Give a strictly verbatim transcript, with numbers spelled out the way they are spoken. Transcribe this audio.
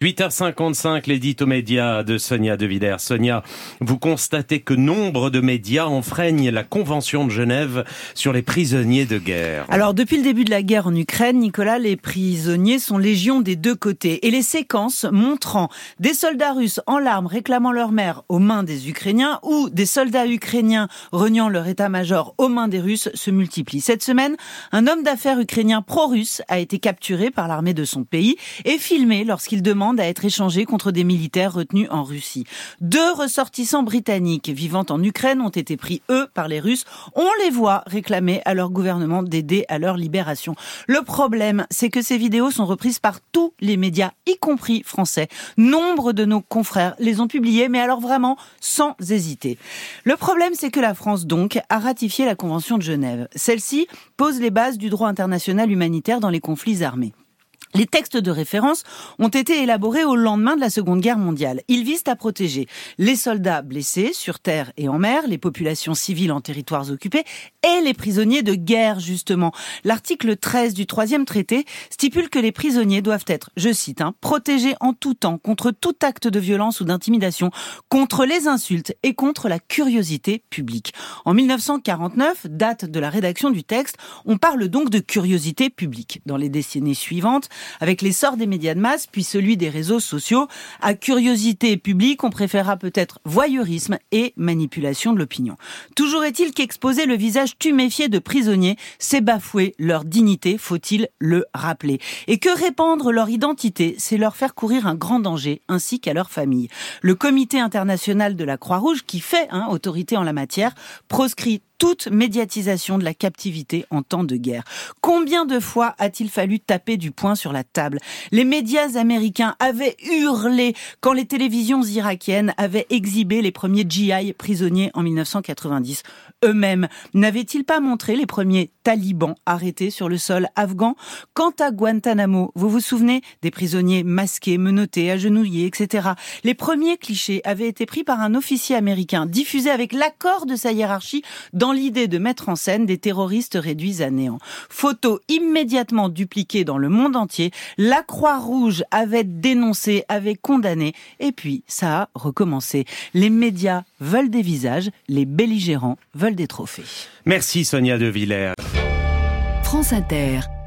huit heures cinquante-cinq, l'édito média de Sonia De Villers. Sonia, vous constatez que nombre de médias enfreignent la Convention de Genève sur les prisonniers de guerre. Alors, depuis le début de la guerre en Ukraine, Nicolas, les prisonniers sont légion des deux côtés. Et les séquences montrant des soldats russes en larmes réclamant leur mère aux mains des Ukrainiens ou des soldats ukrainiens reniant leur état-major aux mains des Russes se multiplient. Cette semaine, un homme d'affaires ukrainien pro-russe a été capturé par l'armée de son pays et filmé lorsqu'il demande à être échangé contre des militaires retenus en Russie. Deux ressortissants britanniques vivant en Ukraine ont été pris, eux, par les Russes. On les voit réclamer à leur gouvernement d'aider à leur libération. Le problème, c'est que ces vidéos sont reprises par tous les médias, y compris français. Nombre de nos confrères les ont publiées, mais alors vraiment sans hésiter. Le problème, c'est que la France, donc, a ratifié la Convention de Genève. Celle-ci pose les bases du droit international humanitaire dans les conflits armés. Les textes de référence ont été élaborés au lendemain de la Seconde Guerre mondiale. Ils visent à protéger les soldats blessés sur terre et en mer, les populations civiles en territoires occupés et les prisonniers de guerre, justement. L'article treize du troisième traité stipule que les prisonniers doivent être, je cite, hein, protégés en tout temps contre tout acte de violence ou d'intimidation, contre les insultes et contre la curiosité publique. En mille neuf cent quarante-neuf, date de la rédaction du texte, on parle donc de curiosité publique. Dans les décennies suivantes, avec l'essor des médias de masse, puis celui des réseaux sociaux, à curiosité publique, on préférera peut-être voyeurisme et manipulation de l'opinion. Toujours est-il qu'exposer le visage tuméfié de prisonniers, c'est bafouer leur dignité, faut-il le rappeler. Et que répandre leur identité, c'est leur faire courir un grand danger, ainsi qu'à leur famille. Le Comité international de la Croix-Rouge, qui fait hein, autorité en la matière, proscrit toute médiatisation de la captivité en temps de guerre. Combien de fois a-t-il fallu taper du poing sur la table ? Les médias américains avaient hurlé quand les télévisions irakiennes avaient exhibé les premiers G I prisonniers en mille neuf cent quatre-vingt-dix. Eux-mêmes n'avaient-ils pas montré les premiers talibans arrêtés sur le sol afghan ? Quant à Guantanamo, vous vous souvenez des prisonniers masqués, menottés, agenouillés, et cetera. Les premiers clichés avaient été pris par un officier américain, diffusé avec l'accord de sa hiérarchie dans l'idée de mettre en scène des terroristes réduits à néant. Photo immédiatement dupliquée dans le monde entier, la Croix-Rouge avait dénoncé, avait condamné, et puis ça a recommencé. Les médias veulent des visages, les belligérants veulent des trophées. Merci Sonia De Villers. France Inter.